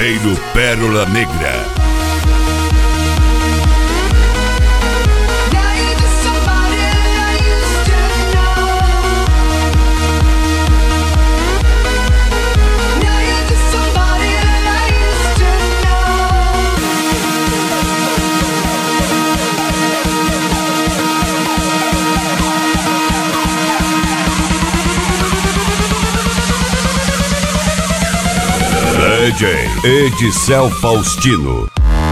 Saveiro Pérola Negra. DJ Edicel Faustino.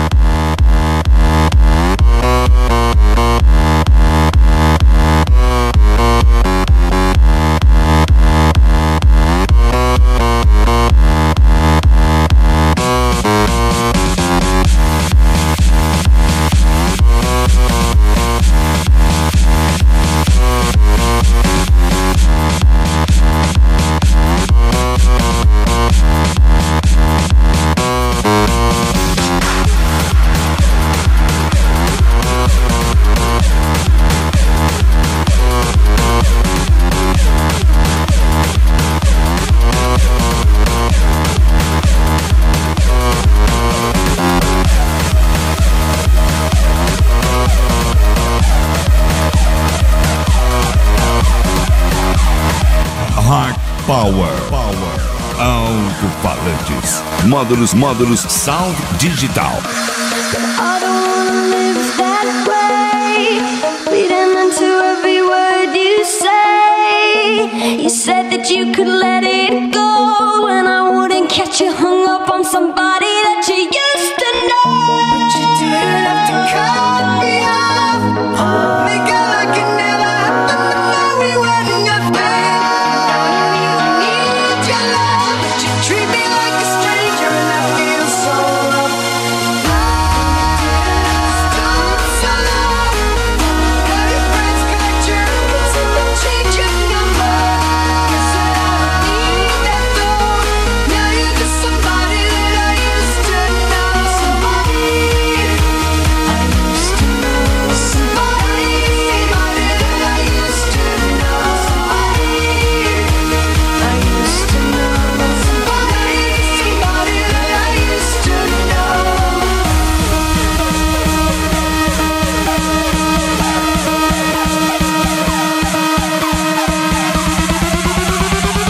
Power. Alto-falantes. Módulos Sound Digital. I don't wanna live that way, bleeding into every word you say. You said that you could let it go, and I wouldn't catch you hung up on somebody that you used to know. But you didn't have to cut me off, make it like it never happened. The night we were nothing.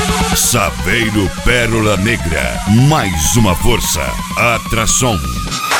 Saveiro Pérola Negra. Mais uma força. Atração.